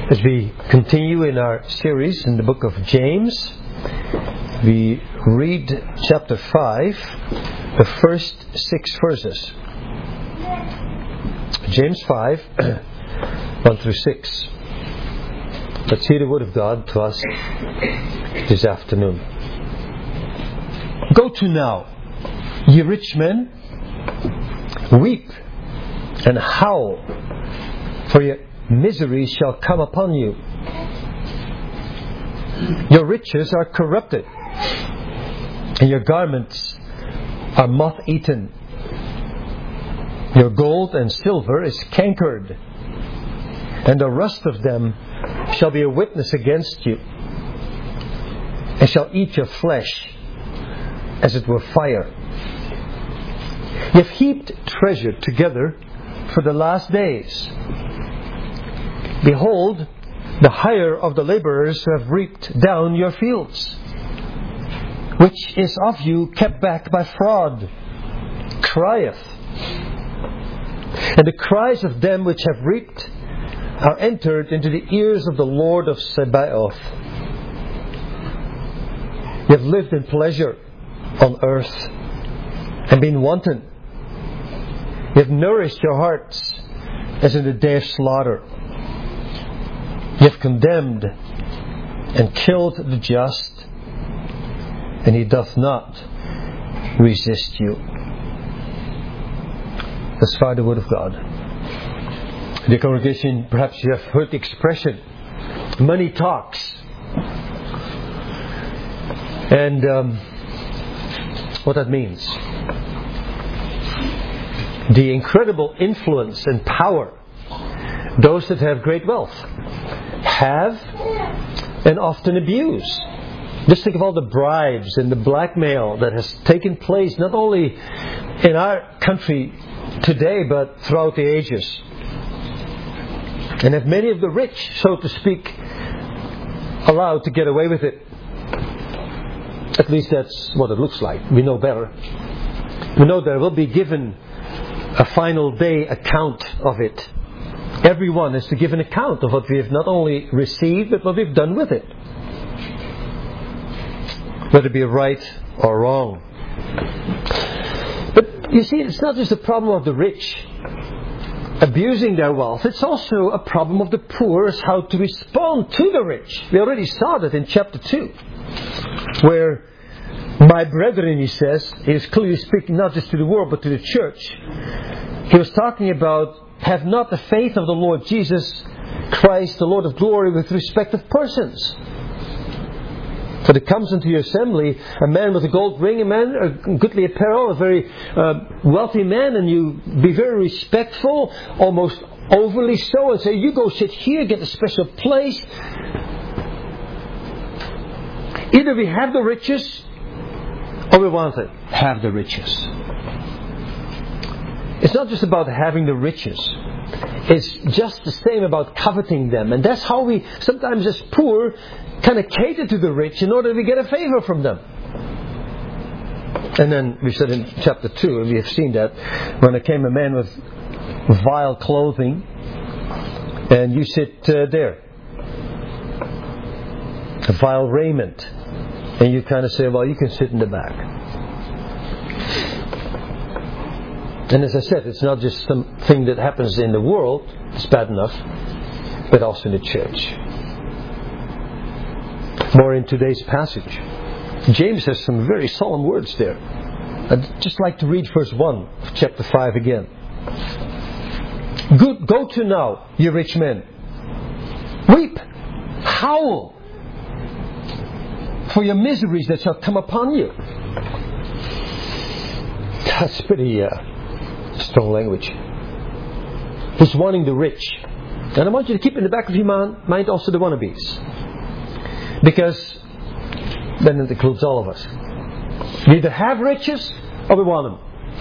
As we continue in our series in the book of James, we read chapter 5, the first 6 verses. James 5, 1 through 6. Let's hear the word of God to us this afternoon. Go to now, ye rich men, weep and howl, for your misery shall come upon you. Your riches are corrupted, and your garments are moth-eaten. Your gold and silver is cankered, and the rust of them shall be a witness against you, and shall eat your flesh as it were fire. You have heaped treasure together for the last days. Behold, the hire of the laborers who have reaped down your fields, which is of you kept back by fraud, crieth. And the cries of them which have reaped are entered into the ears of the Lord of Sabaoth. You have lived in pleasure on earth and been wanton. You have nourished your hearts as in the day of slaughter. You have condemned and killed the just, and he doth not resist you. Thus far the word of God. Dear congregation, perhaps you have heard the expression, money talks. And what that means. The incredible influence and power those that have great wealth have and often abuse. Just think of all the bribes and the blackmail that has taken place not only in our country today but throughout the ages. And have many of the rich, so to speak, allowed to get away with it. At least that's what it looks like. We know better. We know there will be given a final day account of it. Everyone is to give an account of what we have not only received, but what we've done with it. Whether it be right or wrong. But you see, it's not just a problem of the rich abusing their wealth. It's also a problem of the poor as how to respond to the rich. We already saw that in chapter 2. Where, my brethren, he says, he is clearly speaking not just to the world but to the church. He was talking about, have not the faith of the Lord Jesus Christ, the Lord of glory, with respect of persons. For there comes into your assembly a man with a gold ring, a man goodly apparel, a very wealthy man, and you be very respectful, almost overly so, and say, you go sit here, get a special place. Either we have the riches, or we want to have the riches. It's not just about having the riches. It's just the same about coveting them. And that's how we sometimes as poor kind of cater to the rich in order to get a favor from them. And then we said in chapter 2, and we have seen that, when there came a man with vile clothing, and you sit there. A vile raiment. And you kind of say, well, you can sit in the back. And as I said, it's not just something that happens in the world, it's bad enough, but also in the church. More in today's passage. James has some very solemn words there. I'd just like to read verse 1 of chapter 5 again. Go to now, ye rich men. Weep, howl, for your miseries that shall come upon you. That's pretty strong language. He's warning the rich. And I want you to keep in the back of your mind also the wannabes. Because then it includes all of us. We either have riches or we want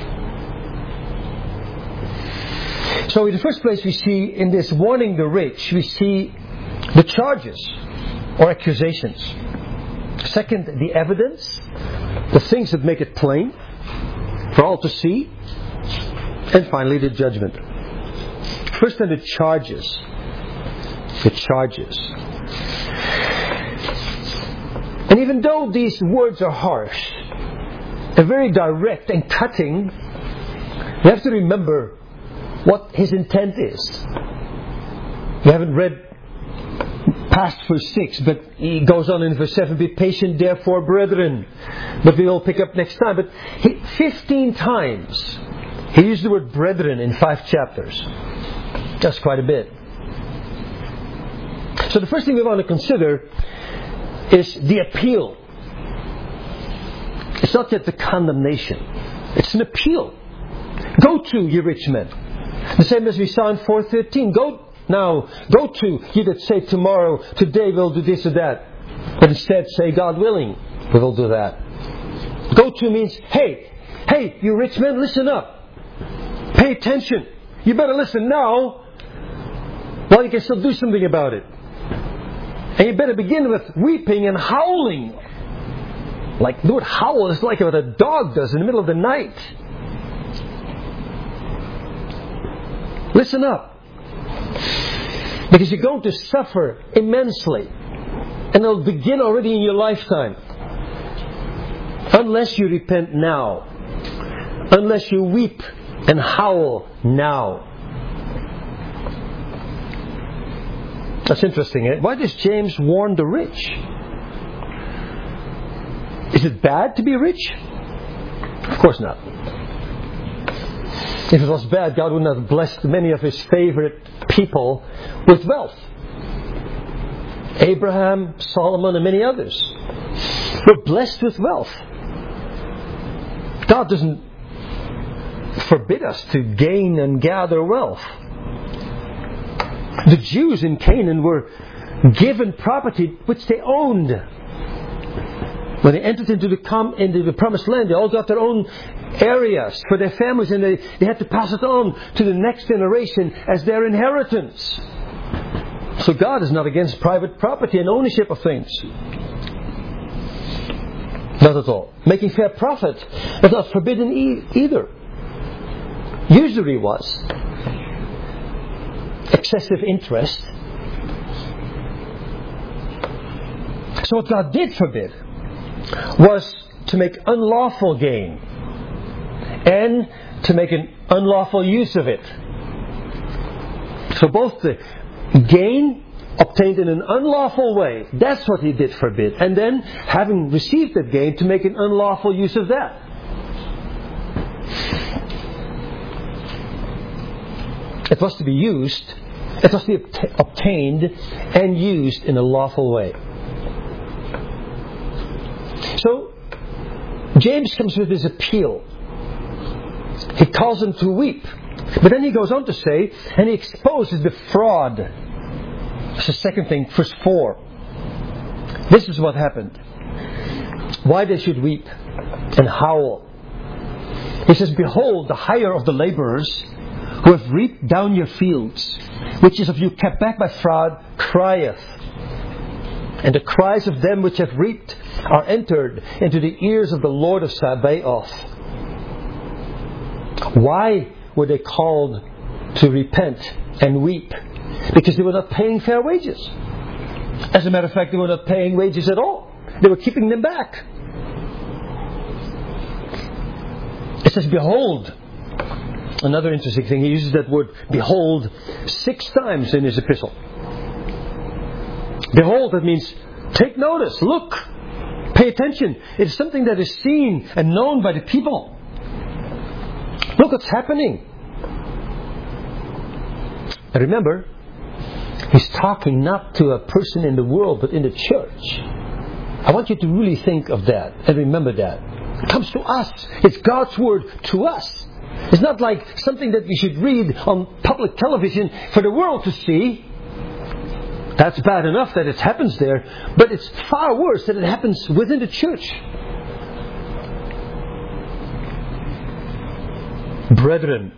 them. So in the first place we see in this warning the rich, we see the charges or accusations. Second, the evidence, the things that make it plain for all to see. And finally, the judgment. First, then the charges. the charges. And even though these words are harsh and very direct and cutting, you have to remember what his intent is. You haven't read past verse 6, but he goes on in verse 7, be patient therefore, brethren. But we'll pick up next time. But 15 times he used the word brethren in 5 chapters. That's quite a bit. So the first thing we want to consider is the appeal. It's not yet the condemnation. It's an appeal. Go to, ye rich men. The same as we saw in 4:13. Go to, you that say tomorrow, today we'll do this or that. But instead say, God willing, we will do that. Go to means, hey, you rich men, listen up. Pay attention. You better listen now while you can still do something about it. And you better begin with weeping and howling. Like the word howl is like what a dog does in the middle of the night. Listen up. Because you're going to suffer immensely. And it'll begin already in your lifetime. Unless you repent now. Unless you weep and howl now. That's interesting, eh? Why does James warn the rich? Is it bad to be rich? Of course not. If it was bad, God would not have blessed many of His favorite people with wealth. Abraham, Solomon, and many others were blessed with wealth. God doesn't forbid us to gain and gather wealth. The Jews in Canaan were given property which they owned. When they entered into the promised land, they all got their own areas for their families, and they had to pass it on to the next generation as their inheritance. So God is not against private property and ownership of things. Not at all. Making fair profit is not forbidden either. Usury was. Excessive interest. So what God did forbid was to make unlawful gain and to make an unlawful use of it. So both the gain obtained in an unlawful way, that's what He did forbid. And then, having received that gain, to make an unlawful use of that. It was to be used, it was to be obtained and used in a lawful way. So, James comes with his appeal. He calls them to weep. But then he goes on to say, and he exposes the fraud. That's the second thing, verse 4. This is what happened. Why they should weep and howl. He says, behold, the hire of the laborers who have reaped down your fields, which is of you kept back by fraud, crieth. And the cries of them which have reaped are entered into the ears of the Lord of Sabaoth. Why were they called to repent and weep? Because they were not paying fair wages. As a matter of fact, they were not paying wages at all. They were keeping them back. It says, behold. Another interesting thing, he uses that word behold 6 times in his epistle. Behold, that means take notice, look, pay attention. It's something that is seen and known by the people. Look what's happening. And remember, he's talking not to a person in the world, but in the church. I want you to really think of that and remember that. It comes to us. It's God's word to us. It's not like something that we should read on public television for the world to see. That's bad enough that it happens there, but it's far worse that it happens within the church. Brethren.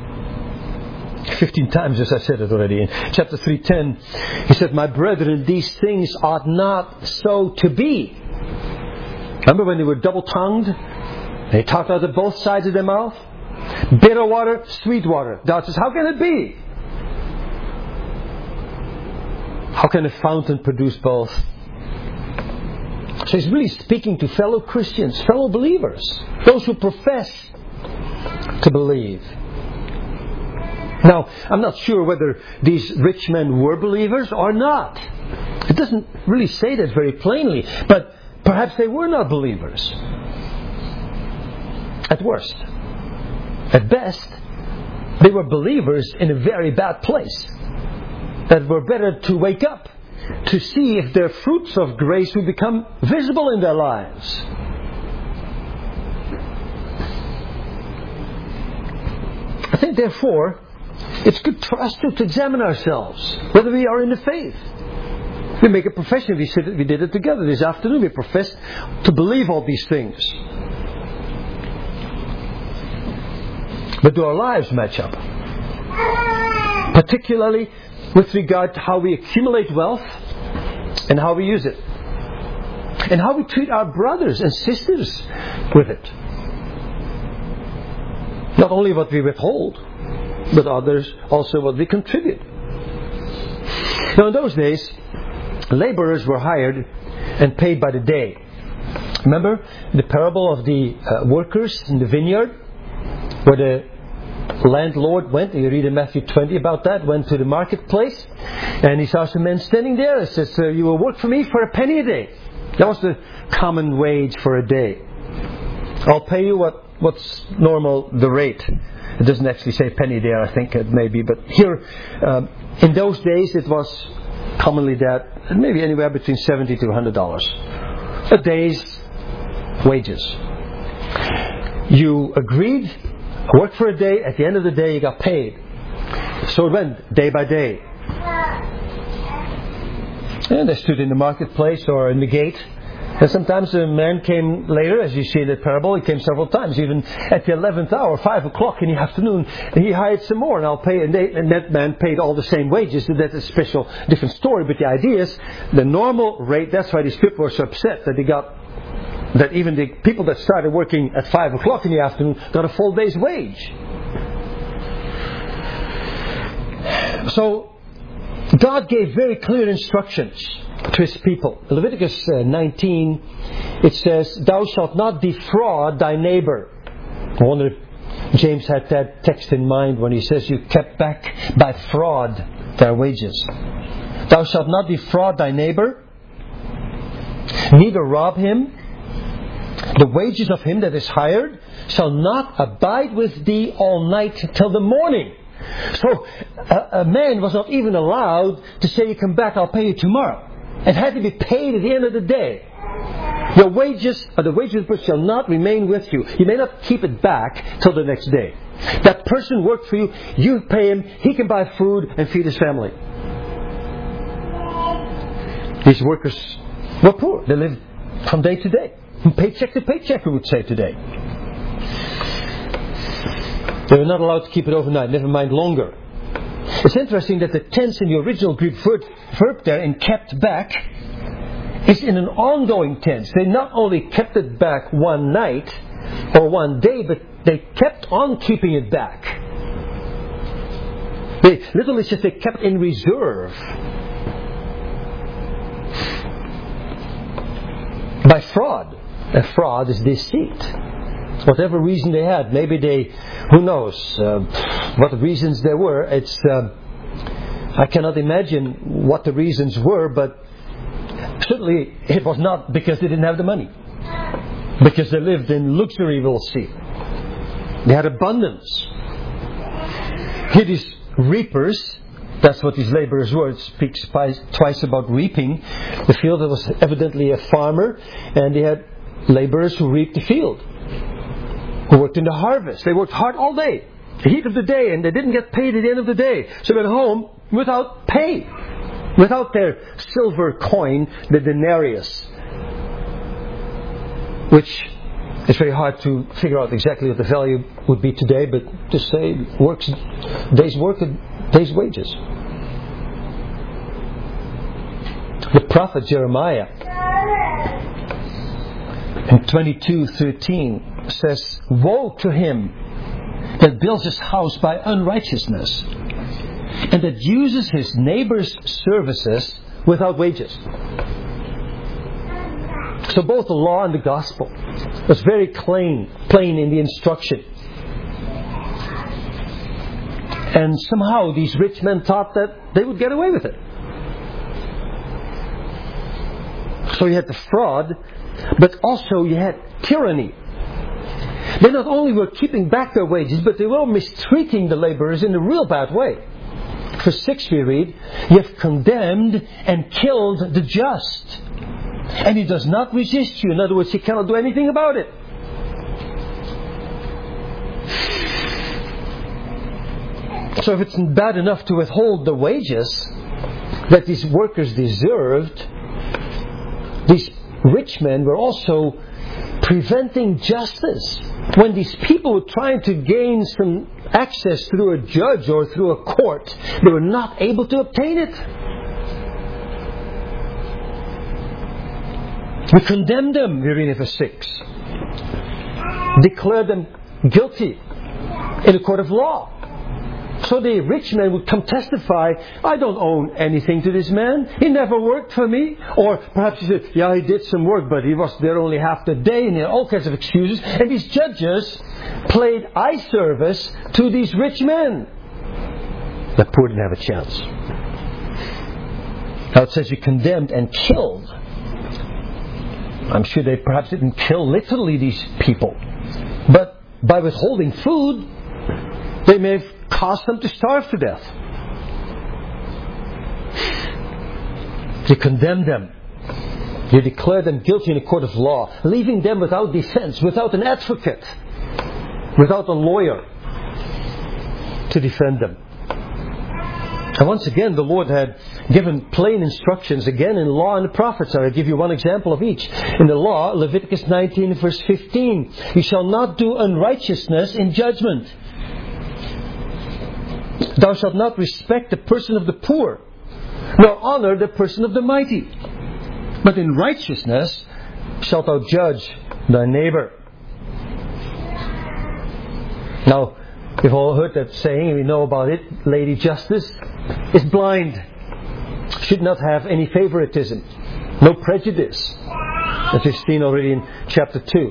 15 times, as I said it already. In chapter 3:10, he said, my brethren, these things ought not so to be. Remember when they were double-tongued? They talked out of both sides of their mouth. Bitter water, sweet water. God says, how can it be? How can a fountain produce both? So he's really speaking to fellow Christians, fellow believers, those who profess to believe. Now, I'm not sure whether these rich men were believers or not. It doesn't really say that very plainly, but perhaps they were not believers. At worst. At best, they were believers in a very bad place. That were better to wake up to see if their fruits of grace would become visible in their lives. I think, therefore, it's good for us to examine ourselves, whether we are in the faith. We make a profession. We did it together this afternoon. We professed to believe all these things. But do our lives match up? Particularly with regard to how we accumulate wealth and how we use it. And how we treat our brothers and sisters with it. Not only what we withhold, but others also what we contribute. Now in those days, laborers were hired and paid by the day. Remember the parable of the workers in the vineyard, where the landlord went, you read in Matthew 20 about that, went to the marketplace, and he saw some men standing there and says, you will work for me for a penny a day. That was the common wage for a day. I'll pay you what's normal, the rate. It doesn't actually say penny there, I think it may be, but here, in those days it was commonly that, maybe anywhere between $70 to $100 a day's wages. You agreed, work for a day, at the end of the day you got paid. So it went day by day. And they stood in the marketplace or in the gate. And sometimes a man came later, as you see in the parable, he came several times, even at the 11th hour, 5 o'clock in the afternoon, and he hired some more, and I'll pay, and that man paid all the same wages. That's a special, different story, but the idea is, the normal rate, that's why these people were so upset, that even the people that started working at 5 o'clock in the afternoon got a full day's wage. So, God gave very clear instructions to His people. In Leviticus 19, it says, "Thou shalt not defraud thy neighbor." I wonder if James had that text in mind when he says, "You kept back by fraud their wages." "Thou shalt not defraud thy neighbor, neither rob him. The wages of him that is hired shall not abide with thee all night till the morning." So a man was not even allowed to say, "You come back, I'll pay you tomorrow." It had to be paid at the end of the day. Your wages, or the wages of the person, shall not remain with you. You may not keep it back till the next day. That person worked for you, you pay him, he can buy food and feed his family. These workers were poor. They lived from day to day. From paycheck to paycheck, we would say today. They were not allowed to keep it overnight, never mind longer. It's interesting that the tense in the original Greek verb there, in kept back, is in an ongoing tense. They not only kept it back one night or one day, but they kept on keeping it back. They literally says they kept in reserve. By fraud. A fraud is deceit. Whatever reason they had, maybe they, who knows what the reasons there were. I cannot imagine what the reasons were, but certainly it was not because they didn't have the money. Because they lived in luxury, we'll see. They had abundance. Here these reapers, that's what these laborers were. It speaks twice about reaping the field. There was evidently a farmer, and they had laborers who reaped the field, who worked in the harvest. They worked hard all day, the heat of the day, and they didn't get paid at the end of the day. So they went home without pay, without their silver coin, the denarius, which is very hard to figure out exactly what the value would be today, but just say day's work, day's wages. The prophet Jeremiah in 22:13 says, "Woe to him that builds his house by unrighteousness, and that uses his neighbor's services without wages. So both the law and the gospel was very plain in the instruction. And somehow these rich men thought that they would get away with it. So you had the fraud, but also you had tyranny. They not only were keeping back their wages, but they were mistreating the laborers in a real bad way. Verse 6 we read, "You have condemned and killed the just, and he does not resist you." In other words, he cannot do anything about it. So if it's bad enough to withhold the wages that these workers deserved, these rich men were also preventing justice. When these people were trying to gain some access through a judge or through a court, they were not able to obtain it. We condemn them, we read in verse 6. Declare them guilty in a court of law. So the rich man would come testify, "I don't owe anything to this man. He never worked for me." Or perhaps he said, "Yeah, he did some work, but he was there only half the day," and all kinds of excuses. And these judges played eye service to these rich men. The poor didn't have a chance. Now it says you condemned and killed. I'm sure they perhaps didn't kill literally these people. But by withholding food, they may have caused them to starve to death. You condemn them. You declare them guilty in a court of law, leaving them without defense, without an advocate, without a lawyer to defend them. And once again, the Lord had given plain instructions again in law and the prophets. I'll give you one example of each. In the law, Leviticus 19 verse 15, "You shall not do unrighteousness in judgment. Thou shalt not respect the person of the poor, nor honor the person of the mighty. But in righteousness shalt thou judge thy neighbor." Now, we've all heard that saying, we know about it. Lady Justice is blind. Should not have any favoritism. No prejudice. As we've seen already in chapter 2.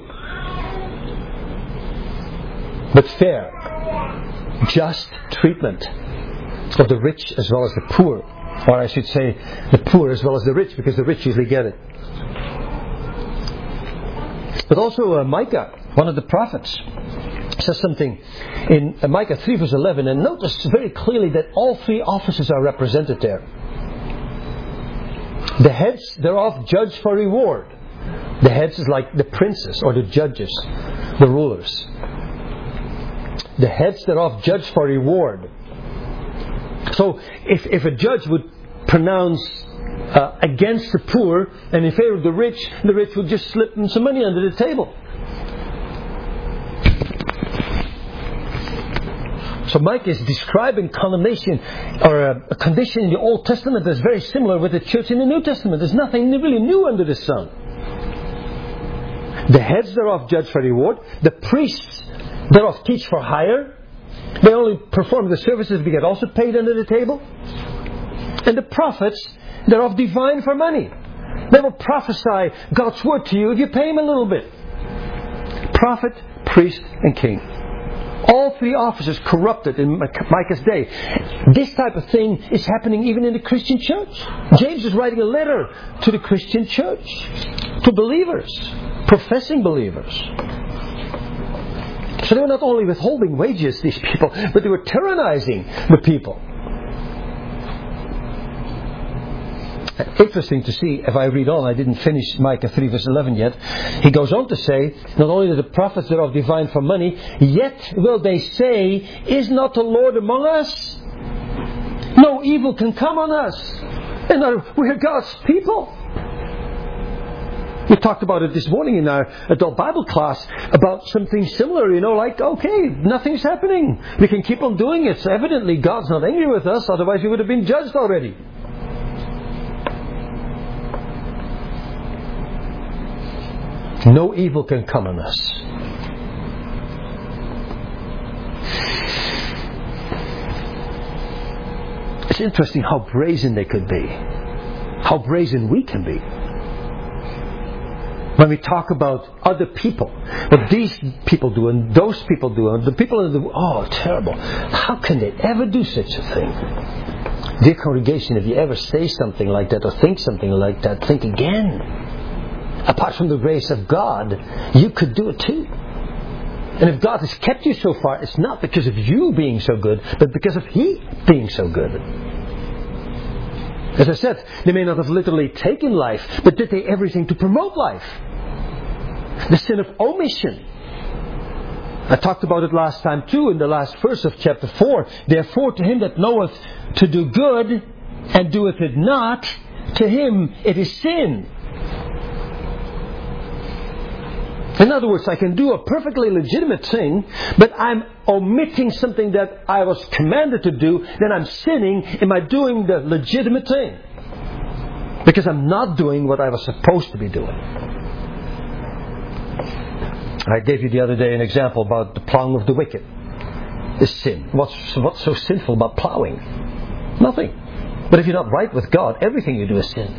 But fair, just treatment of the rich as well as the poor. Or I should say, the poor as well as the rich, because the rich usually get it. But also Micah, one of the prophets, says something in Micah 3 verse 11. And notice very clearly that all three offices are represented there. The heads thereof judge for reward. The heads is like the princes or the judges, the rulers. The heads thereof judge for reward. So if a judge would pronounce against the poor and in favor of the rich would just slip them some money under the table. So Micah is describing condemnation or a condition in the Old Testament that's very similar with the church in the New Testament. There's nothing really new under the sun. The heads thereof judge for reward. The priests thereof teach for hire. They only perform the services but get also paid under the table. And the prophets thereof divine for money. They will prophesy God's word to you if you pay him a little bit. Prophet, priest, and king. All three offices corrupted in Micah's day. This type of thing is happening even in the Christian church. James is writing a letter to the Christian church, to believers, professing believers. So they were not only withholding wages, these people, but they were tyrannizing the people. Interesting to see, if I read on, I didn't finish Micah 3 verse 11 yet. He goes on to say, not only that the prophets are of divine for money, yet will they say, is not the Lord among us? No evil can come on us. And we're God's people. We talked about it this morning in our adult Bible class about something similar, like, okay, nothing's happening. We can keep on doing it. So evidently God's not angry with us, otherwise we would have been judged already. No evil can come on us. It's interesting how brazen they could be. how brazen we can be. When we talk about other people, what these people do and those people do, and the people in the terrible. How can they ever do such a thing? Dear congregation, if you ever say something like that or think something like that, think again. Apart from the grace of God, you could do it too. And if God has kept you so far, it's not because of you being so good, but because of He being so good. As I said, they may not have literally taken life, but did they everything to promote life? The sin of omission. I talked about it last time too, in the last verse of chapter 4. Therefore to him that knoweth to do good, and doeth it not, to him it is sin. In other words, I can do a perfectly legitimate thing, but I'm omitting something that I was commanded to do, then I'm sinning in my doing the legitimate thing. Because I'm not doing what I was supposed to be doing. I gave you the other day an example about the plowing of the wicked. Is sin. What's so sinful about plowing? Nothing. But if you're not right with God, everything you do is sin.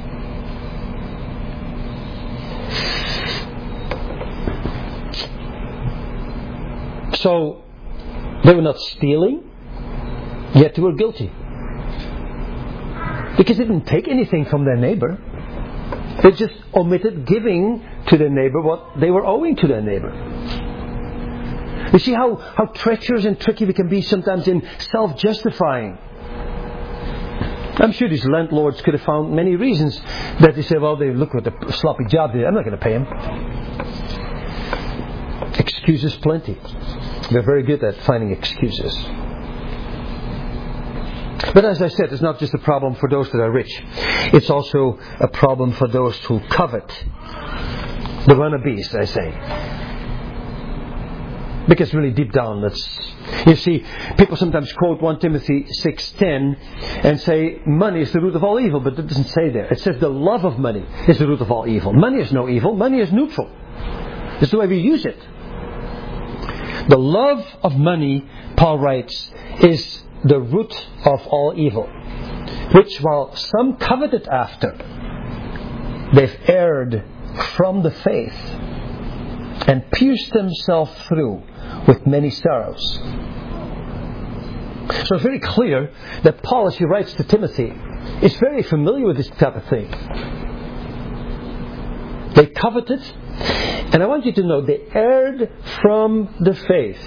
So, they were not stealing, yet they were guilty. Because they didn't take anything from their neighbor. They just omitted giving to their neighbor what they were owing to their neighbor. You see how treacherous and tricky we can be sometimes in self-justifying. I'm sure these landlords could have found many reasons that they say, well, they look at the sloppy job they did. I'm not going to pay him. Excuses plenty. They're very good at finding excuses. But as I said, it's not just a problem for those that are rich. It's also a problem for those who covet. The wannabes, I say. Because really deep down, you see, people sometimes quote 1 Timothy 6:10 and say, money is the root of all evil, but it doesn't say there. It says the love of money is the root of all evil. Money is no evil. Money is neutral. It's the way we use it. The love of money, Paul writes, is the root of all evil, which while some coveted after, they've erred from the faith and pierced themselves through with many sorrows. So it's very clear that Paul, as he writes to Timothy, is very familiar with this type of thing. They coveted, and I want you to know they erred from the faith.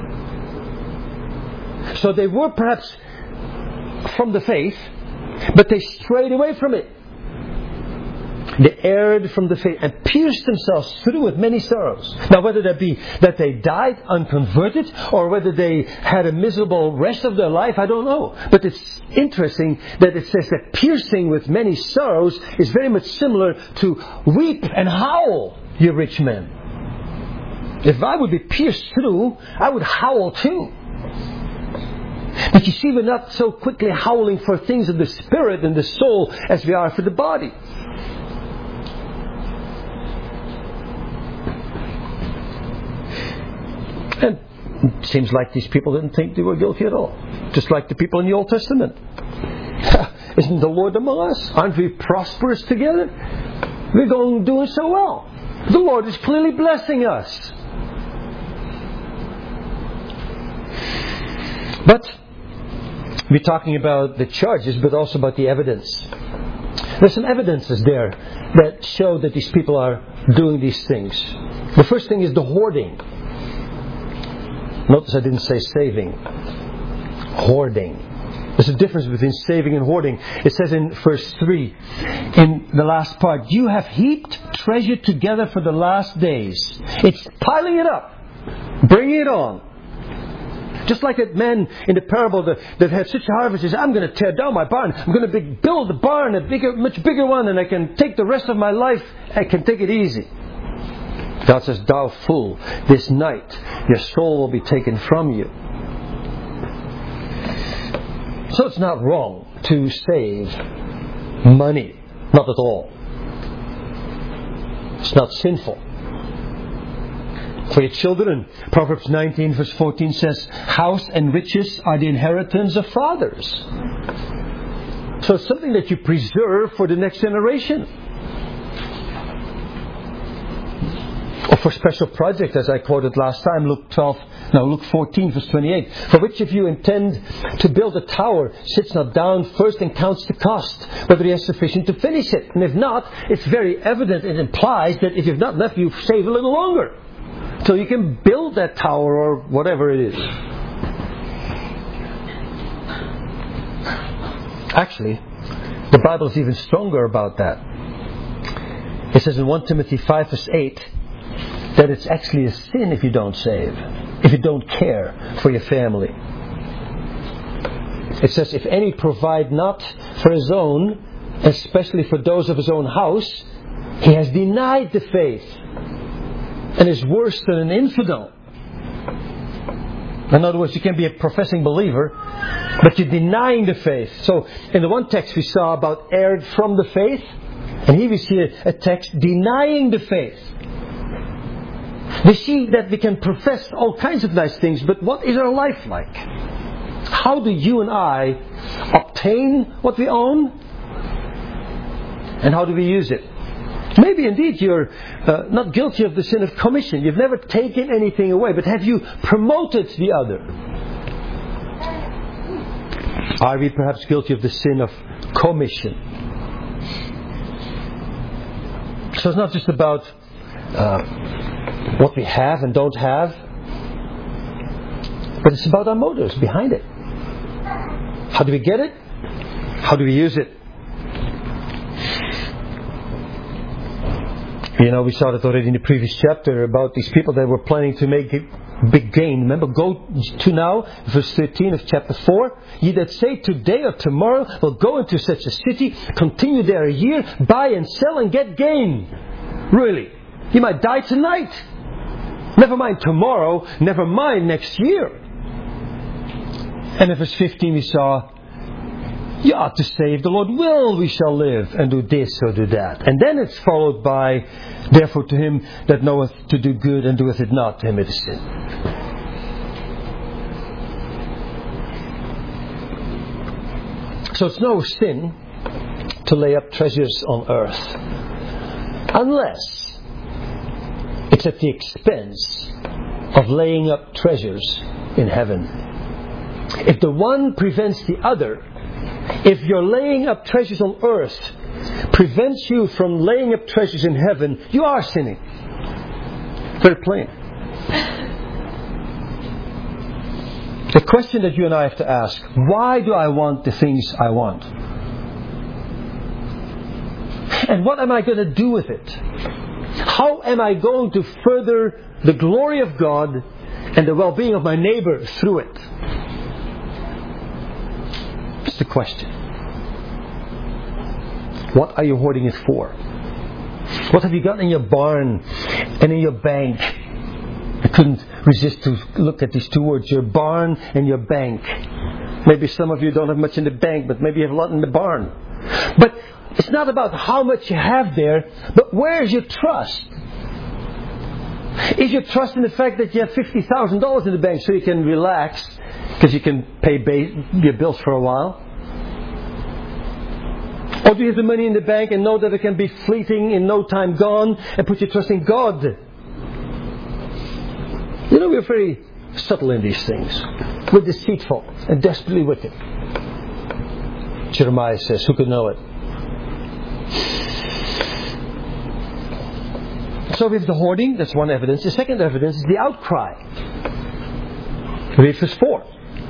So they were perhaps from the faith, but they strayed away from it. They erred from the faith and pierced themselves through with many sorrows. Now, whether that be that they died unconverted or whether they had a miserable rest of their life, I don't know. But it's interesting that it says that piercing with many sorrows is very much similar to weep and howl, you rich men. If I would be pierced through, I would howl too. But you see, we're not so quickly howling for things of the spirit and the soul as we are for the body. And it seems like these people didn't think they were guilty at all. Just like the people in the Old Testament. Isn't the Lord among us? Aren't we prosperous together? We're doing so well. The Lord is clearly blessing us. But we're talking about the charges, but also about the evidence. There's some evidences there that show that these people are doing these things. The first thing is the hoarding. Notice I didn't say saving. Hoarding. There's a difference between saving and hoarding. It says in verse 3, in the last part, you have heaped treasure together for the last days. It's piling it up. Bringing it on. Just like that man in the parable that had such a harvest, says, I'm going to tear down my barn. I'm going to build a barn, much bigger one, and I can take the rest of my life. I can take it easy. God says, thou fool, this night your soul will be taken from you. So it's not wrong to save money. Not at all. It's not sinful. For your children, Proverbs 19 verse 14 says, house and riches are the inheritance of fathers. So it's something that you preserve for the next generation. Or for special projects, as I quoted last time, Luke 14, verse 28. For which of you intend to build a tower, sits not down first and counts the cost, whether he has sufficient to finish it. And if not, it's very evident, it implies that if you've not enough, you save a little longer. So you can build that tower or whatever it is. Actually, the Bible is even stronger about that. It says in 1 Timothy 5 verse 8 that it's actually a sin if you don't save, if you don't care for your family. It says, if any provide not for his own, especially for those of his own house, he has denied the faith and is worse than an infidel. In other words, you can be a professing believer, but you're denying the faith. So in the one text we saw about erred from the faith, and here we see a text denying the faith. We see that we can profess all kinds of nice things, but what is our life like? How do you and I obtain what we own? And how do we use it? Maybe indeed you're not guilty of the sin of commission. You've never taken anything away, but have you promoted the other? Are we perhaps guilty of the sin of commission? So it's not just about what we have and don't have, but it's about our motives behind it. How do we get it? How do we use it? You know, we saw that already in the previous chapter about these people that were planning to make a big gain. Remember, go to now, verse 13 of chapter 4. Ye that say today or tomorrow will go into such a city, continue there a year, buy and sell and get gain. Really? You might die tonight. Never mind tomorrow, never mind next year. And in verse 15 we saw, you ought to say, if the Lord will, we shall live, and do this or do that. And then it's followed by, therefore to him that knoweth to do good and doeth it not, to him it is sin. So it's no sin to lay up treasures on earth, unless it's at the expense of laying up treasures in heaven. If the one prevents the other, if you're laying up treasures on earth prevents you from laying up treasures in heaven, you are sinning. Very plain. The question that you and I have to ask, why do I want the things I want? And what am I going to do with it? How am I going to further the glory of God and the well-being of my neighbor through it? That's the question. What are you hoarding it for? What have you got in your barn and in your bank? I couldn't resist to look at these two words, your barn and your bank. Maybe some of you don't have much in the bank, but maybe you have a lot in the barn. But it's not about how much you have there, but where is your trust? Is your trust in the fact that you have $50,000 in the bank so you can relax because you can pay your bills for a while? Or do you have the money in the bank and know that it can be fleeting, in no time gone, and put your trust in God? You know, we're very subtle in these things. We're deceitful and desperately wicked. Jeremiah says, who could know it? So we have the hoarding, that's one evidence. The second evidence is the outcry. Read verse 4.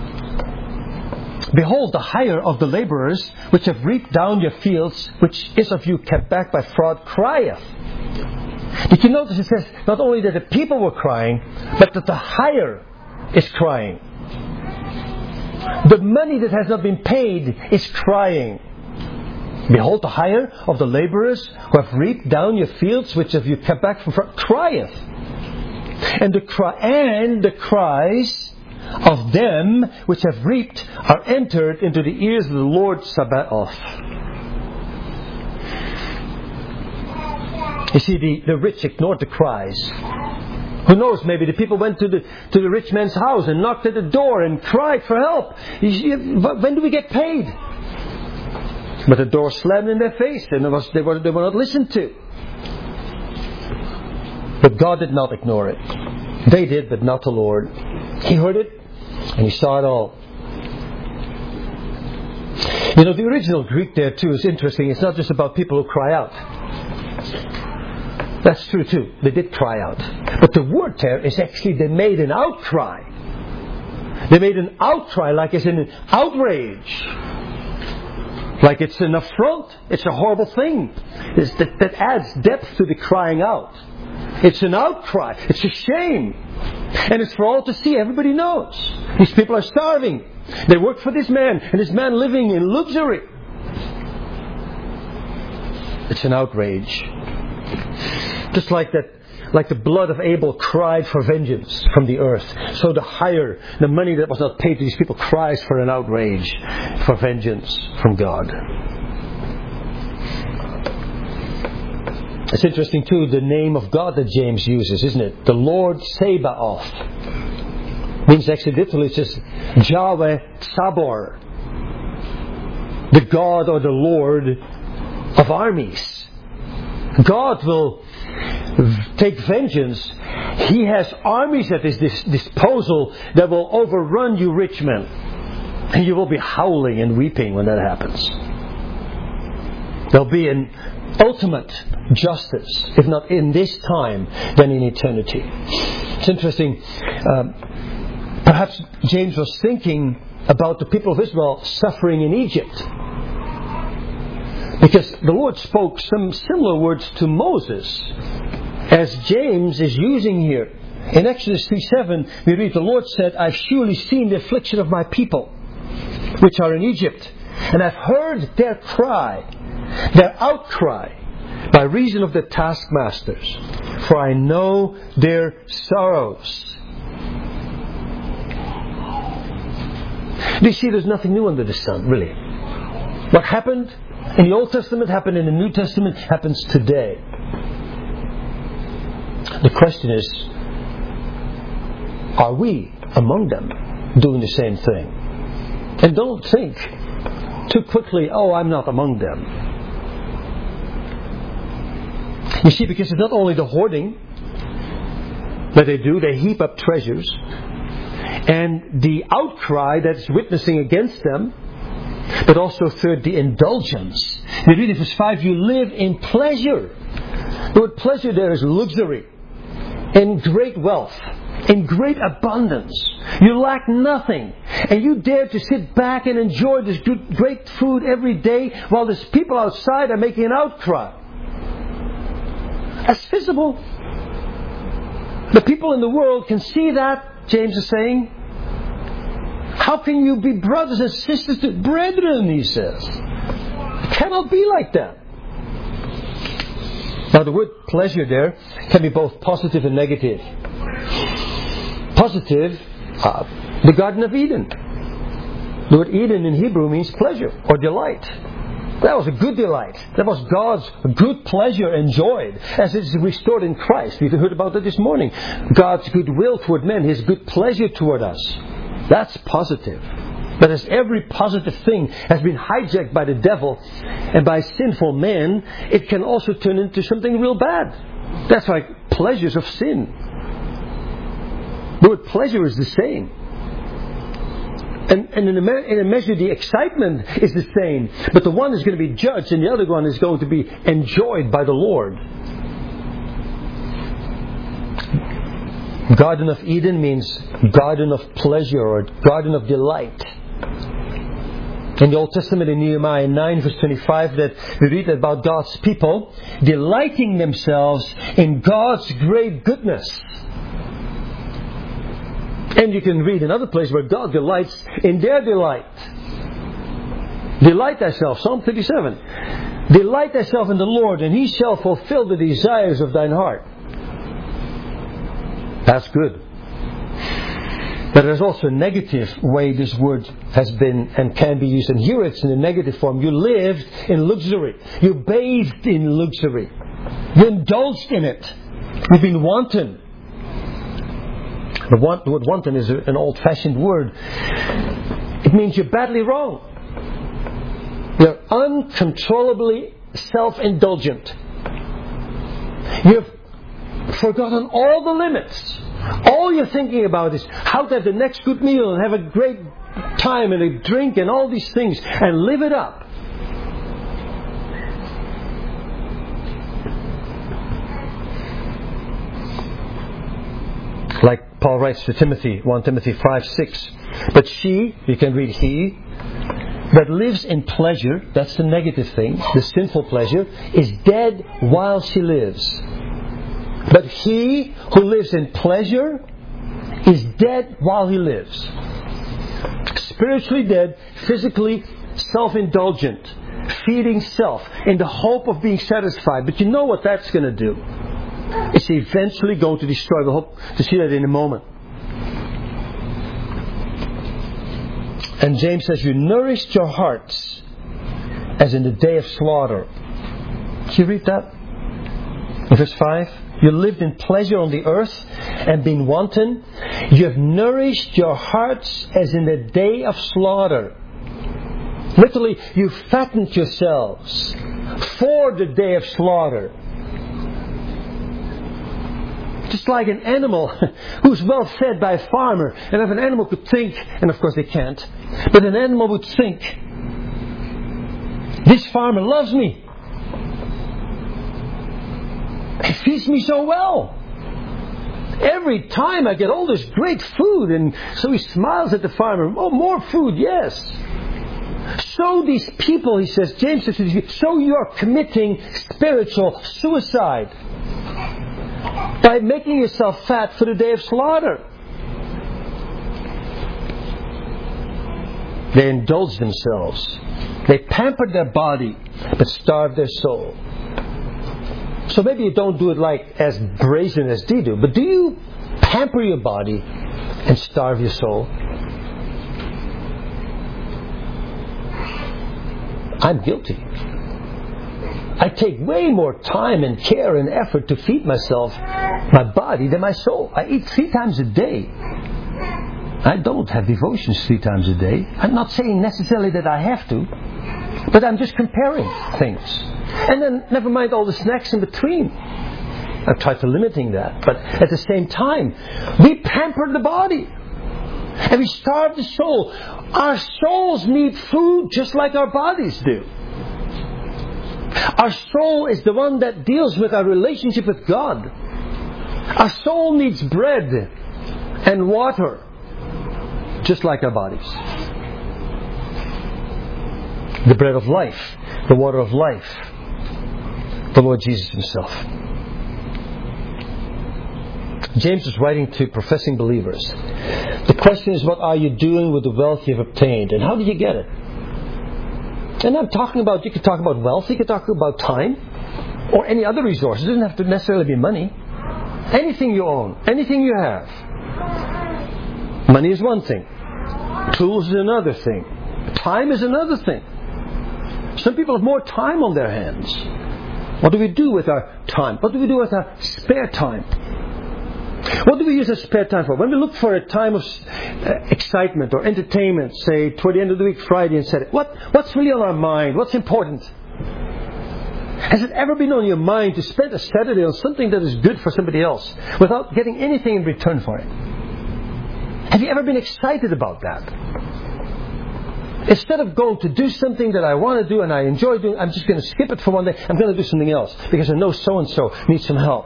Behold, the hire of the labourers, which have reaped down your fields, which is of you kept back by fraud, crieth. Did you notice it says not only that the people were crying, but that the hire is crying. The money that has not been paid is crying. Behold, the hire of the labourers who have reaped down your fields, which have you kept back from fraud, crieth. And the cries of them which have reaped are entered into the ears of the Lord Sabaoth. You see, the rich ignored the cries. Who knows, maybe the people went to the rich man's house and knocked at the door and cried for help. When do we get paid? But the door slammed in their face, and they were not listened to. But God did not ignore it. They did, but not the Lord. He heard it, and He saw it all. You know, the original Greek there too is interesting. It's not just about people who cry out. That's true too. They did cry out. But the word there is actually they made an outcry. They made an outcry like it's in an outrage. Like it's an affront. It's a horrible thing. That adds depth to the crying out. It's an outcry. It's a shame. And it's for all to see. Everybody knows. These people are starving. They work for this man. And this man living in luxury. It's an outrage. Just like that. Like the blood of Abel cried for vengeance from the earth. So the money that was not paid to these people cries for an outrage, for vengeance from God. It's interesting too, the name of God that James uses, isn't it? The Lord Sabaoth. Means actually literally it's just Yahweh Tzabor. The God or the Lord of armies. God will take vengeance. He has armies at His disposal that will overrun you rich men. And you will be howling and weeping when that happens. There'll be an ultimate justice, if not in this time, then in eternity. It's interesting. Perhaps James was thinking about the people of Israel suffering in Egypt. Because the Lord spoke some similar words to Moses, as James is using here. In Exodus 3:7, we read, the Lord said, I've surely seen the affliction of my people, which are in Egypt, and I've heard their cry, their outcry, by reason of the taskmasters, for I know their sorrows. Do you see there's nothing new under the sun, really? What happened in the Old Testament happened in the New Testament, happens today. The question is, are we among them doing the same thing? And don't think too quickly, oh, I'm not among them. You see, because it's not only the hoarding that they do, they heap up treasures, and the outcry that's witnessing against them, but also third, the indulgence. We read in verse 5, you live in pleasure. The word pleasure there is luxury, in great wealth, in great abundance. You lack nothing. And you dare to sit back and enjoy this great food every day while there's people outside are making an outcry. That's visible. The people in the world can see that, James is saying. How can you be brothers and sisters to brethren, he says. It cannot be like that. Now the word pleasure there can be both positive and negative. Positive, the Garden of Eden. The word Eden in Hebrew means pleasure or delight. That was a good delight. That was God's good pleasure enjoyed as it is restored in Christ. We heard about that this morning. God's goodwill toward men, His good pleasure toward us. That's positive. But as every positive thing has been hijacked by the devil and by sinful men, it can also turn into something real bad. That's like pleasures of sin. The word pleasure is the same. And in a measure the excitement is the same. But the one is going to be judged and the other one is going to be enjoyed by the Lord. Garden of Eden means garden of pleasure or garden of delight. In the Old Testament, in Nehemiah 9 verse 25, that we read about God's people delighting themselves in God's great goodness. And you can read another place where God delights in their delight. Delight thyself, Psalm 37. Delight thyself in the Lord, and He shall fulfill the desires of thine heart. That's good. But there's also a negative way this word has been and can be used. And here it's in a negative form. You lived in luxury. You bathed in luxury. You indulged in it. You've been wanton. The word wanton is an old-fashioned word. It means you're badly wrong. You're uncontrollably self-indulgent. You've forgotten all the limits. All you're thinking about is how to have the next good meal and have a great time and a drink and all these things and live it up. Like Paul writes to Timothy, 1 Timothy 5:6. But she, you can read he, that lives in pleasure, that's the negative thing, the sinful pleasure, is dead while she lives. But he who lives in pleasure is dead while he lives. Spiritually dead, physically self-indulgent, feeding self in the hope of being satisfied. But you know what that's going to do? It's eventually going to destroy. We'll hope to see that in a moment. And James says, you nourished your hearts as in the day of slaughter. Did you read that? In verse 5. You lived in pleasure on the earth and been wanton. You have nourished your hearts as in the day of slaughter. Literally, you fattened yourselves for the day of slaughter. Just like an animal who's well fed by a farmer. And if an animal could think, and of course they can't, but an animal would think, this farmer loves me. He feeds me so well. Every time I get all this great food. And so he smiles at the farmer. Oh, more food, yes. So these people, he says, James says, so you are committing spiritual suicide by making yourself fat for the day of slaughter. They indulge themselves. They pamper their body, but starve their soul. So maybe you don't do it like as brazen as they do, but do you pamper your body and starve your soul? I'm guilty. I take way more time and care and effort to feed myself, my body, than my soul. I eat 3 times a day. I don't have devotions 3 times a day. I'm not saying necessarily that I have to, but I'm just comparing things. And then never mind all the snacks in between. I've tried to limiting that. But at the same time, we pamper the body. And we starve the soul. Our souls need food just like our bodies do. Our soul is the one that deals with our relationship with God. Our soul needs bread and water just like our bodies. The bread of life, the water of life, the Lord Jesus Himself. James is writing to professing believers. The question is, what are you doing with the wealth you've obtained? And how did you get it? And I'm talking about, you could talk about wealth, you could talk about time, or any other resources. It doesn't have to necessarily be money. Anything you own, anything you have. Money is one thing. Tools is another thing. Time is another thing. Some people have more time on their hands. What do we do with our time? What do we do with our spare time? What do we use our spare time for? When we look for a time of excitement or entertainment, say toward the end of the week, Friday and Saturday, what's really on our mind? What's important? Has it ever been on your mind to spend a Saturday on something that is good for somebody else without getting anything in return for it? Have you ever been excited about that? Instead of going to do something that I want to do and I enjoy doing, I'm just going to skip it for one day. I'm going to do something else because I know so-and-so needs some help.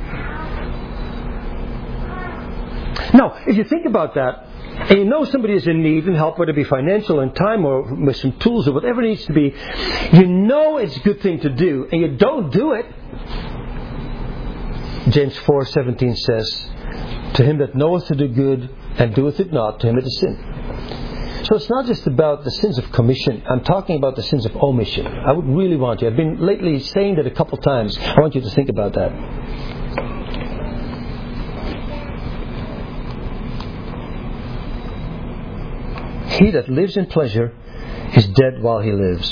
Now, if you think about that, and you know somebody is in need and help, whether it be financial and time or with some tools or whatever it needs to be, you know it's a good thing to do, and you don't do it. James 4:17 says, to him that knoweth to do good and doeth it not, to him it is sin. So it's not just about the sins of commission. I'm talking about the sins of omission. I would really want you. I've been lately saying that a couple times. I want you to think about that. He that lives in pleasure is dead while he lives.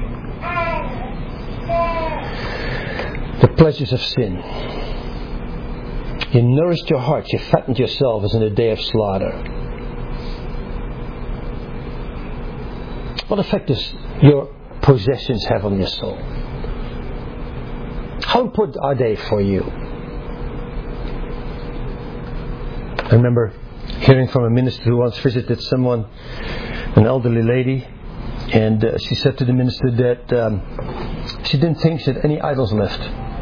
The pleasures of sin. You nourished your heart, you fattened yourself as in a day of slaughter. What effect does your possessions have on your soul? How important are they for you? I remember hearing from a minister who once visited someone, an elderly lady, and she said to the minister that she didn't think she had any idols left.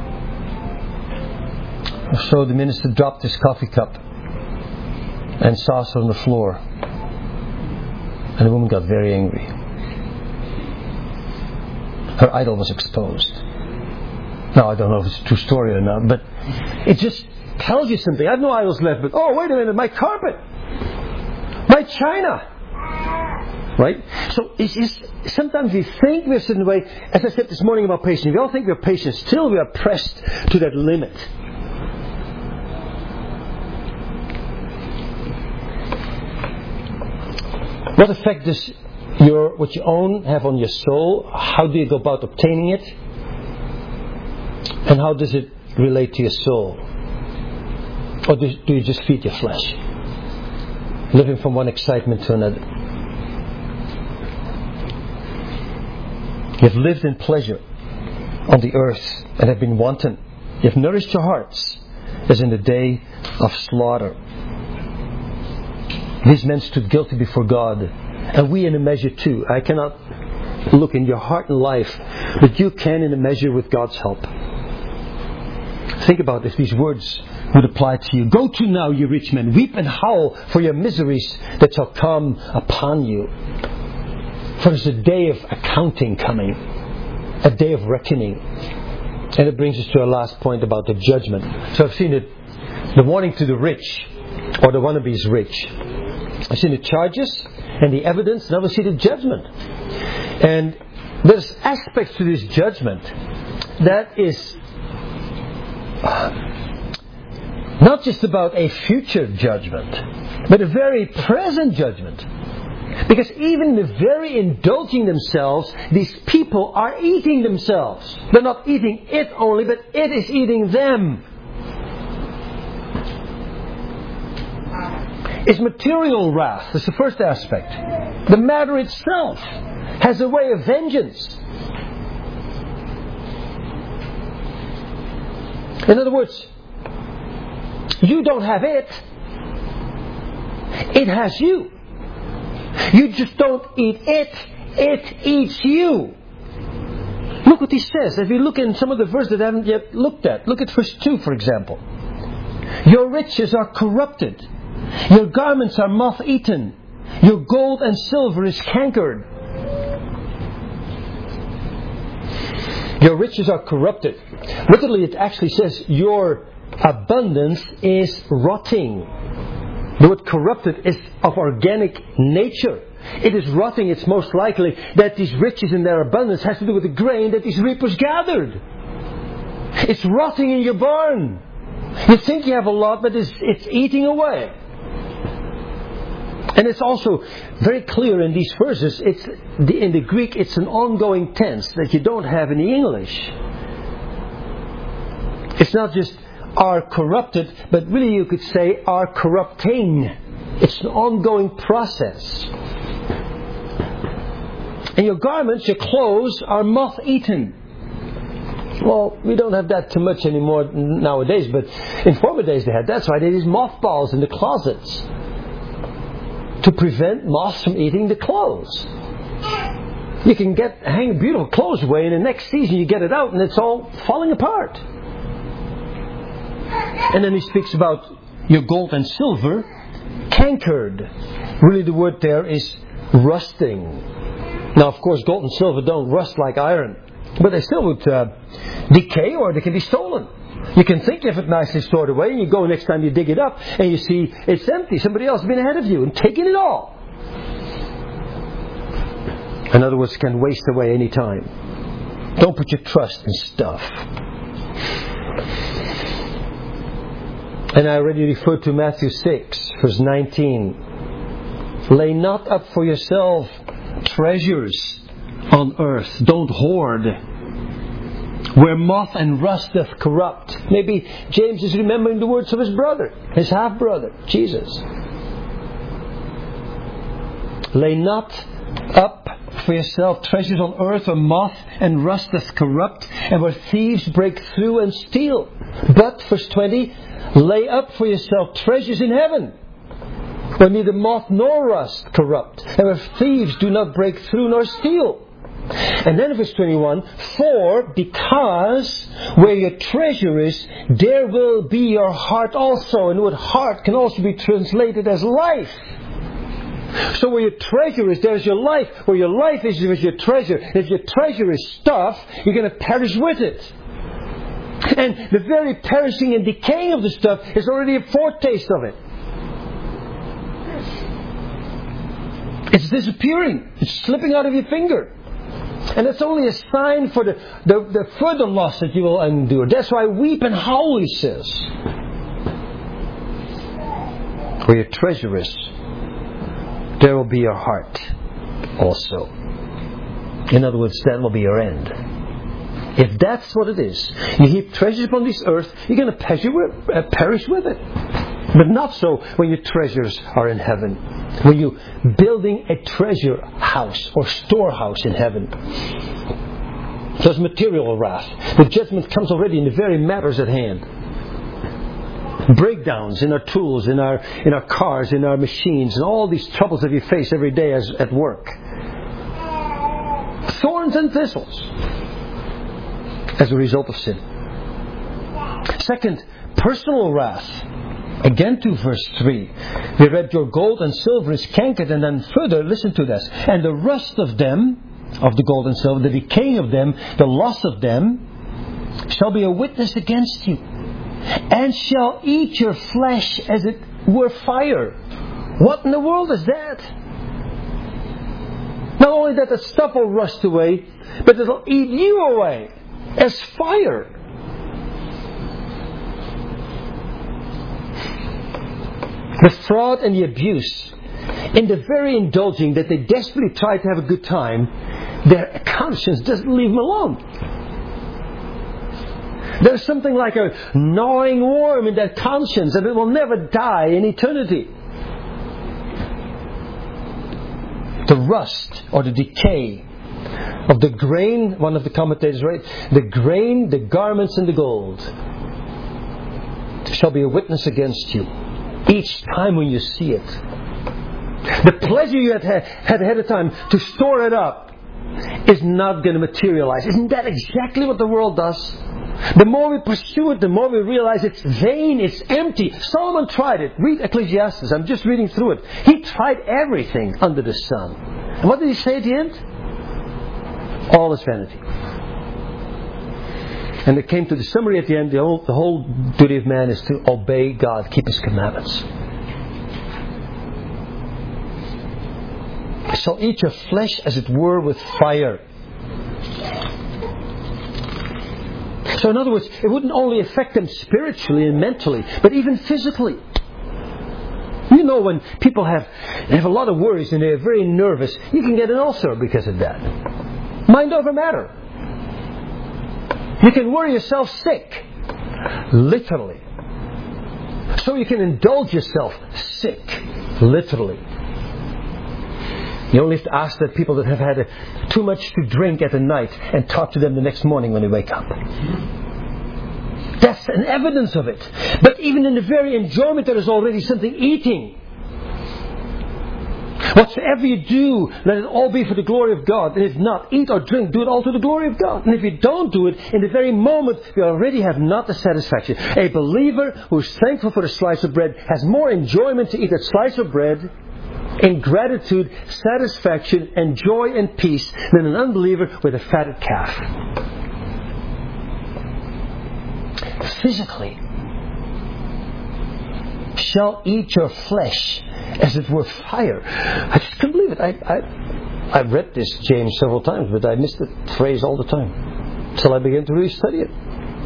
So the minister dropped his coffee cup and saucer on the floor, and the woman got very angry. Her idol was exposed. Now I don't know if it's a true story or not, but it just tells you something. I have no idols left, but oh, wait a minute, my carpet, my china, right? So it's just, sometimes we think we're a certain way. As I said this morning about patience, we all think we're patient. Still, we are pressed to that limit. What effect does what you own have on your soul? How do you go about obtaining it? And how does it relate to your soul? Or do you just feed your flesh? Living from one excitement to another. You have lived in pleasure on the earth and have been wanton. You have nourished your hearts as in the day of slaughter. These men stood guilty before God, and we in a measure too. I cannot look in your heart and life, but you can in a measure with God's help. Think about if these words would apply to you. Go to now, you rich men, weep and howl for your miseries that shall come upon you. For there's a day of accounting coming, a day of reckoning. And it brings us to our last point about the judgment. So I've seen it, the warning to the rich, or the wannabes rich. I've seen the charges and the evidence, now we see the judgment. And there's aspects to this judgment that is not just about a future judgment, but a very present judgment. Because even the very indulging themselves, these people are eating themselves. They're not eating it only, but it is eating them. It's material wrath. That's the first aspect. The matter itself has a way of vengeance. In other words, you don't have it. It has you. You just don't eat it. It eats you. Look what he says. As we look in some of the verses that I haven't yet looked at. Look at verse 2, for example. Your riches are corrupted. Your garments are moth-eaten. Your gold and silver is cankered. Your riches are corrupted. Literally, it actually says your abundance is rotting. The word corrupted is of organic nature. It is rotting. It's most likely that these riches in their abundance has to do with the grain that these reapers gathered. It's rotting in your barn. You think you have a lot, but it's eating away. And it's also very clear in these verses, in the Greek it's an ongoing tense that you don't have in the English. It's not just are corrupted, but really you could say are corrupting. It's an ongoing process. And your garments, your clothes are moth-eaten. Well, we don't have that too much anymore nowadays, but in former days they had. That's why they had these mothballs in the closets to prevent moths from eating the clothes. You can hang beautiful clothes away, and the next season you get it out and it's all falling apart. And then he speaks about your gold and silver cankered. Really the word there is rusting. Now of course gold and silver don't rust like iron, but they still would decay, or they can be stolen. You can think you have it nicely stored away, and you go next time you dig it up and you see it's empty. Somebody else has been ahead of you and taken it all. In other words, it can waste away any time. Don't put your trust in stuff. And I already referred to Matthew 6, verse 19. Lay not up for yourself treasures on earth. Don't hoard, where moth and rust doth corrupt. Maybe James is remembering the words of his brother, his half-brother, Jesus. Lay not up for yourself treasures on earth where moth and rust doth corrupt, and where thieves break through and steal. But, verse 20, lay up for yourself treasures in heaven, where neither moth nor rust corrupt, and where thieves do not break through nor steal. And then verse 21, because where your treasure is, there will be your heart also. And the word heart can also be translated as life. So where your treasure is, there's your life. Where your life is, there's your treasure. If your treasure is stuff, you're going to perish with it. And the very perishing and decaying of the stuff is already a foretaste of it. It's disappearing. It's slipping out of your finger. And it's only a sign for the further loss that you will endure. That's why weep and howl, he says. Where your treasure is, there will be your heart also. In other words, that will be your end. If that's what it is, you heap treasures upon this earth, you're going to perish with it. But not so when your treasures are in heaven. When you're building a treasure house or storehouse in heaven. There's material wrath. The judgment comes already in the very matters at hand. Breakdowns in our tools, in our cars, in our machines, and all these troubles that we face every day at work. Thorns and thistles as a result of sin. Second, personal wrath. Again to verse 3. We read your gold and silver is cankered, and then further, listen to this. And the rust of them, of the gold and silver, the decaying of them, the loss of them, shall be a witness against you, and shall eat your flesh as it were fire. What in the world is that? Not only that the stuff will rust away, but it will eat you away as fire. The fraud and the abuse, in the very indulging that they desperately try to have a good time, their conscience doesn't leave them alone. There's something like a gnawing worm in that conscience, and it will never die in eternity. The rust or the decay of the grain, one of the commentators writes, the grain, the garments, and the gold shall be a witness against you. Each time when you see it. The pleasure you had ahead of time to store it up is not going to materialize. Isn't that exactly what the world does? The more we pursue it, the more we realize it's vain, it's empty. Solomon tried it. Read Ecclesiastes. I'm just reading through it. He tried everything under the sun. And what did he say at the end? All is vanity. And it came to the summary at the end. The whole duty of man is to obey God, keep His commandments. I shall eat your flesh as it were with fire. So in other words, it wouldn't only affect them spiritually and mentally, but even physically. You know, when people have a lot of worries and they're very nervous, you can get an ulcer because of that. Mind over matter. You can worry yourself sick. Literally. So you can indulge yourself sick. Literally. You only have to ask the people that have had too much to drink at the night and talk to them the next morning when they wake up. That's an evidence of it. But even in the very enjoyment there is already something eating. Whatsoever you do, let it all be for the glory of God. And if not, eat or drink, do it all to the glory of God. And if you don't do it, in the very moment, you already have not the satisfaction. A believer who is thankful for a slice of bread has more enjoyment to eat that slice of bread in gratitude, satisfaction, and joy and peace than an unbeliever with a fatted calf. Physically, shall eat your flesh as it were fire. I just couldn't believe it. I've read this, James, several times, but I missed the phrase all the time until I began to really study it.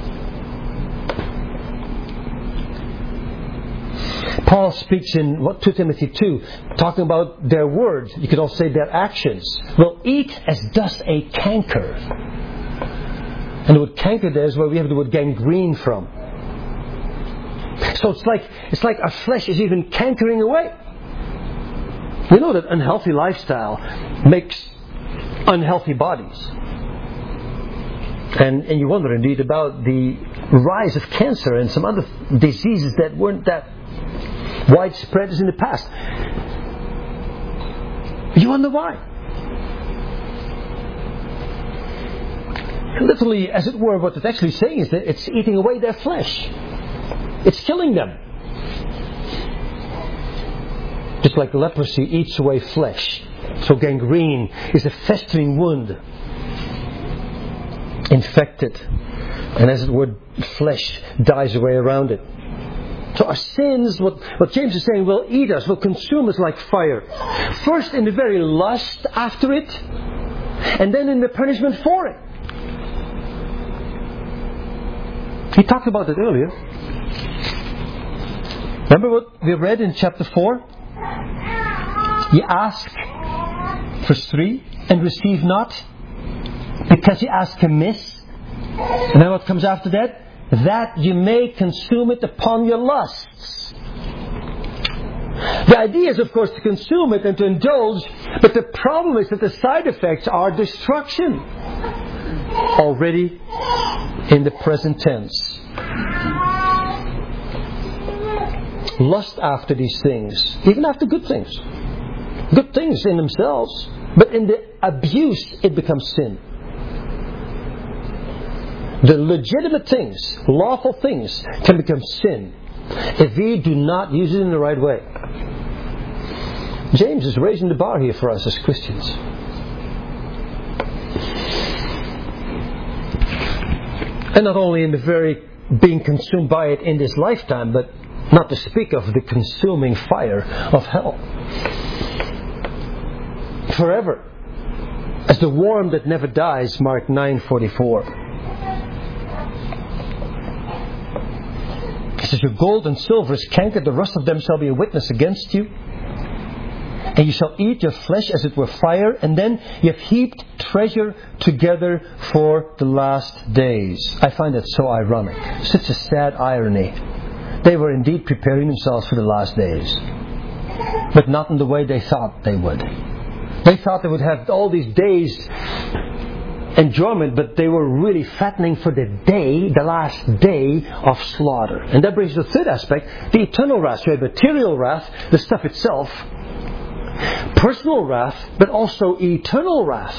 Paul speaks in 2 Timothy 2, talking about their words. You could also say their actions. Will eat as does a canker. And the word canker there is where we have the word gangrene from. So it's like our flesh is even cankering away. We know that unhealthy lifestyle makes unhealthy bodies. And you wonder indeed about the rise of cancer and some other diseases that weren't that widespread as in the past. You wonder why. Literally, as it were, what it's actually saying is that it's eating away their flesh. It's killing them. Just like leprosy eats away flesh. So gangrene is a festering wound. Infected. And as it were, flesh dies away around it. So our sins, what James is saying, will eat us, will consume us like fire. First in the very lust after it, and then in the punishment for it. He talked about it earlier. Remember what we read in chapter 4? Ye ask, verse 3, and receive not, because ye ask amiss. And then what comes after that? That you may consume it upon your lusts. The idea is, of course, to consume it and to indulge, but the problem is that the side effects are destruction. Already in the present tense. Lust after these things, even after good things. Good things in themselves, but in the abuse it becomes sin. The legitimate things, lawful things, can become sin if we do not use it in the right way. James is raising the bar here for us as Christians. And not only in the very being consumed by it in this lifetime, but not to speak of the consuming fire of hell. Forever. As the worm that never dies, Mark 9:44. He says, your gold and silver is cankered, the rust of them shall be a witness against you. And you shall eat your flesh as it were fire, and then you have heaped treasure together for the last days. I find that so ironic. Such a sad irony. They were indeed preparing themselves for the last days. But not in the way they thought they would. They thought they would have all these days enjoyment, but they were really fattening for the day, the last day of slaughter. And that brings us to the third aspect, the eternal wrath. So you have material wrath, the stuff itself, personal wrath, but also eternal wrath.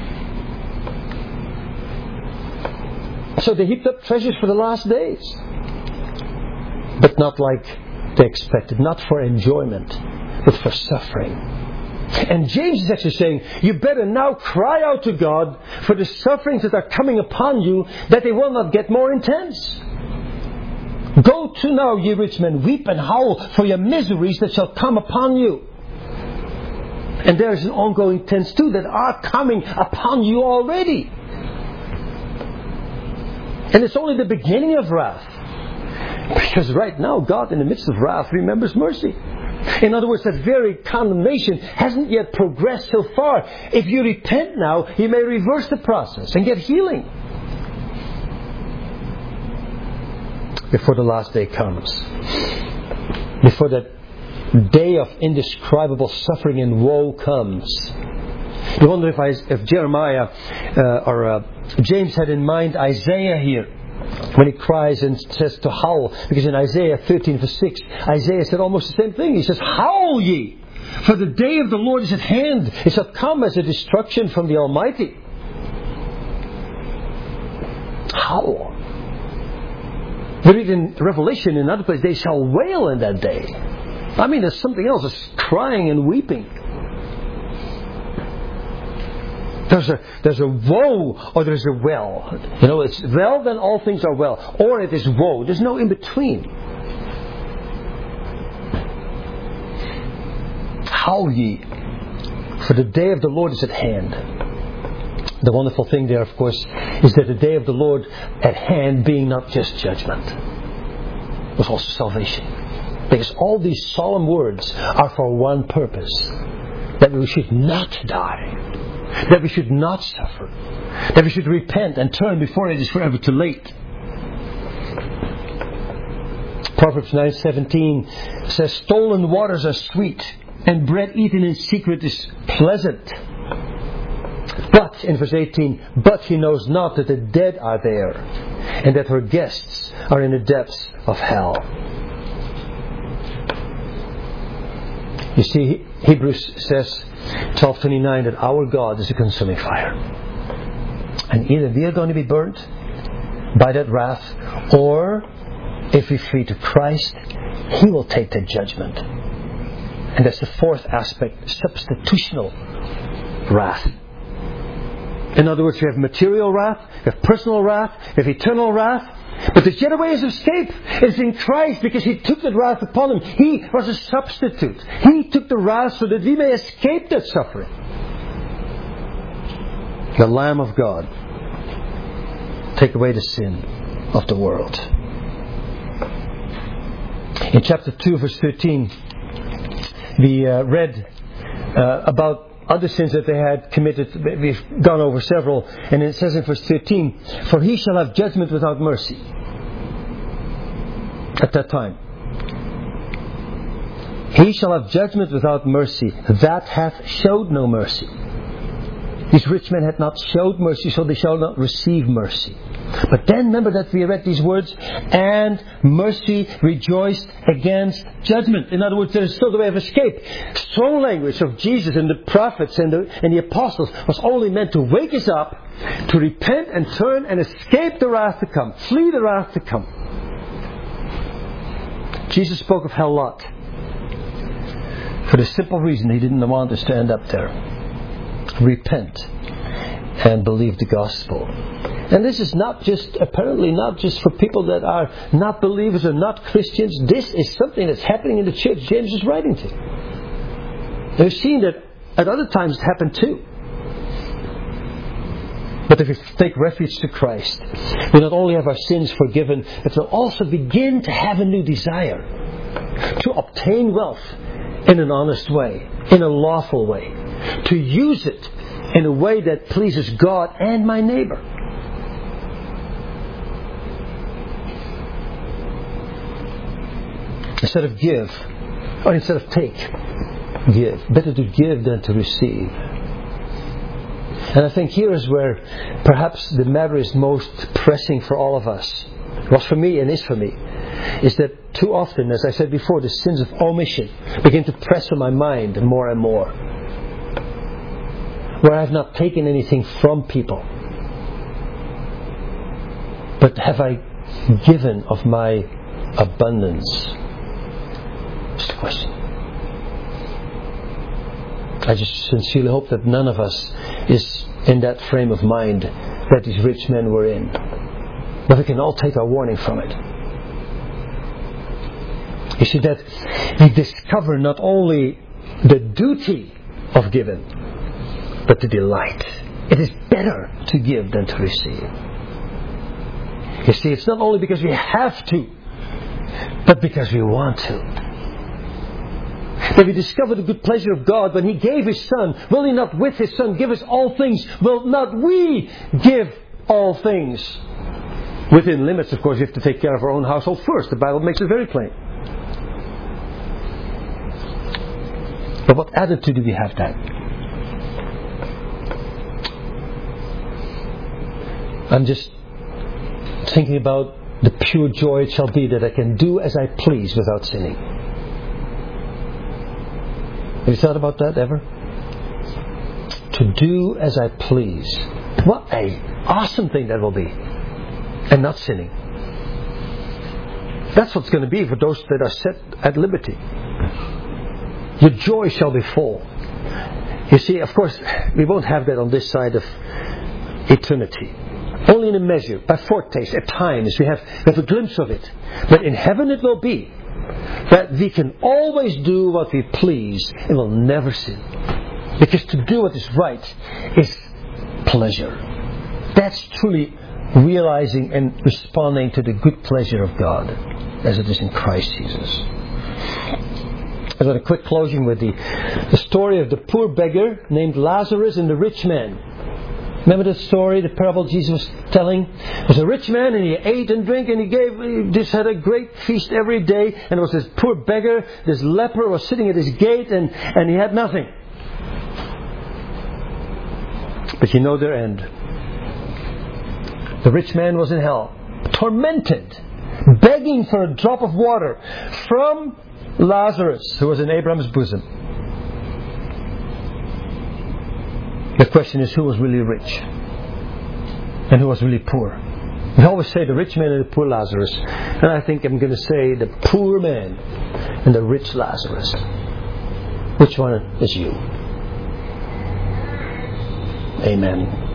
So they heaped up treasures for the last days, but not like they expected, not for enjoyment, but for suffering. And James is actually saying, you better now cry out to God for the sufferings that are coming upon you, that they will not get more intense. Go to now, ye rich men, weep and howl for your miseries that shall come upon you. And there is an ongoing tense too, that are coming upon you already. And it's only the beginning of wrath. Because right now, God in the midst of wrath remembers mercy. In other words, that very condemnation hasn't yet progressed so far. If you repent now, you may reverse the process and get healing. Before the last day comes. Before that day of indescribable suffering and woe comes. You wonder if Jeremiah or James had in mind Isaiah here. When he cries and says to howl, because in Isaiah 13 verse 6, Isaiah said almost the same thing. He says, howl ye, for the day of the Lord is at hand. It shall come as a destruction from the Almighty. Howl. We read in Revelation in another place, they shall wail in that day. I mean, there's something else. It's crying and weeping. There's a woe or there's a well. You know, it's well, then all things are well. Or it is woe. There's no in between. Howl ye, for the day of the Lord is at hand. The wonderful thing there, of course, is that the day of the Lord at hand being not just judgment, but also salvation. Because all these solemn words are for one purpose. That we should not die. That we should not suffer. That we should repent and turn before it is forever too late. Proverbs 9:17 says, stolen waters are sweet, and bread eaten in secret is pleasant. But, in verse 18, but he knows not that the dead are there, and that her guests are in the depths of hell. You see, Hebrews says, 12:29, that our God is a consuming fire. And either we are going to be burnt by that wrath, or if we flee to Christ, He will take that judgment. And that's the fourth aspect, substitutional wrath. In other words, we have material wrath, we have personal wrath, we have eternal wrath. But there's yet a way of escape. It's in Christ, because He took that wrath upon Him. He was a substitute. He took the wrath so that we may escape that suffering. The Lamb of God. Take away the sin of the world. In chapter 2, verse 13, we read about other sins that they had committed. We've gone over several. And it says in verse 13, for he shall have judgment without mercy. At that time. He shall have judgment without mercy, that hath showed no mercy. These rich men had not showed mercy, so they shall not receive mercy. But then remember that we read these words, and mercy rejoiced against judgment. In other words, there is still the way of escape. Strong language of Jesus and the prophets and the apostles was only meant to wake us up, to repent and turn and escape the wrath to come. Flee the wrath to come. Jesus spoke of hell a lot. For the simple reason He didn't want us to end up there. Repent and believe the gospel. And this is apparently not just for people that are not believers or not Christians. This is something that's happening in the church James is writing to. They've seen that at other times it happened too. But if we take refuge to Christ, we not only have our sins forgiven, but we'll also begin to have a new desire to obtain wealth in an honest way, in a lawful way, to use it in a way that pleases God and my neighbor. Instead of take, give. Better to give than to receive. And I think here is where perhaps the matter is most pressing for all of us. It was for me and is for me. Is that too often, as I said before, the sins of omission begin to press on my mind more and more. Where I have not taken anything from people. But have I given of my abundance? That's the question. I just sincerely hope that none of us is in that frame of mind that these rich men were in. But we can all take our warning from it. You see that we discover not only the duty of giving, but the delight. It is better to give than to receive. You see, it's not only because we have to, but because we want to. That we discover the good pleasure of God when He gave His Son. Will He not with His Son give us all things? Will not we give all things? Within limits, of course, we have to take care of our own household first. The Bible makes it very plain. But what attitude do we have then? I'm just thinking about the pure joy it shall be that I can do as I please without sinning. Have you thought about that ever? To do as I please. What an awesome thing that will be. And not sinning. That's what's going to be for those that are set at liberty. Your joy shall be full. You see, of course, we won't have that on this side of eternity. Only in a measure, by foretaste, at times, we have a glimpse of it. But in heaven it will be that we can always do what we please and will never sin. Because to do what is right is pleasure. That's truly realizing and responding to the good pleasure of God as it is in Christ Jesus. I've got a quick closing with the story of the poor beggar named Lazarus and the rich man. Remember the story, the parable Jesus was telling? There was a rich man and he ate and drank and he just had a great feast every day. And there was this poor beggar, this leper was sitting at his gate and he had nothing. But you know their end. The rich man was in hell, tormented, begging for a drop of water from Lazarus, who was in Abraham's bosom. The question is, who was really rich and who was really poor? We always say the rich man and the poor Lazarus, and I think I'm going to say the poor man and the rich Lazarus. Which one is you? Amen.